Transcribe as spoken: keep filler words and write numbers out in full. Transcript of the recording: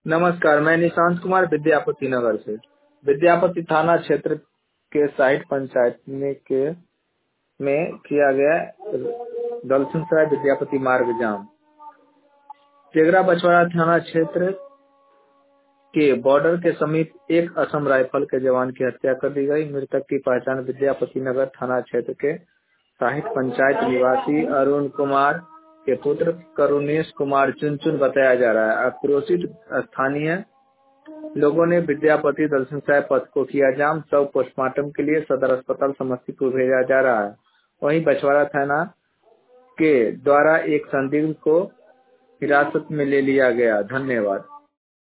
नमस्कार, मैं निशांत कुमार विद्यापति नगर से। विद्यापति थाना क्षेत्र के साइट पंचायत में के में किया गया दलसिंहसराय विद्यापति मार्ग जाम। तेघरा बछवाड़ा थाना क्षेत्र के बॉर्डर के समीप एक असम राइफल के जवान की हत्या कर दी गई। मृतक की पहचान विद्यापति नगर थाना क्षेत्र के साहिट पंचायत निवासी अरुण कुमार के पुत्र करुणेश कुमार चुनचुन बताया जा रहा है। आक्रोशित स्थानीय लोगों ने विद्यापति दलसिंहसराय पथ को किया जाम। शव पोस्टमार्टम के लिए सदर अस्पताल समस्तीपुर भेजा जा रहा है। वहीं बछवाड़ा थाना के द्वारा एक संदिग्ध को हिरासत में ले लिया गया। धन्यवाद।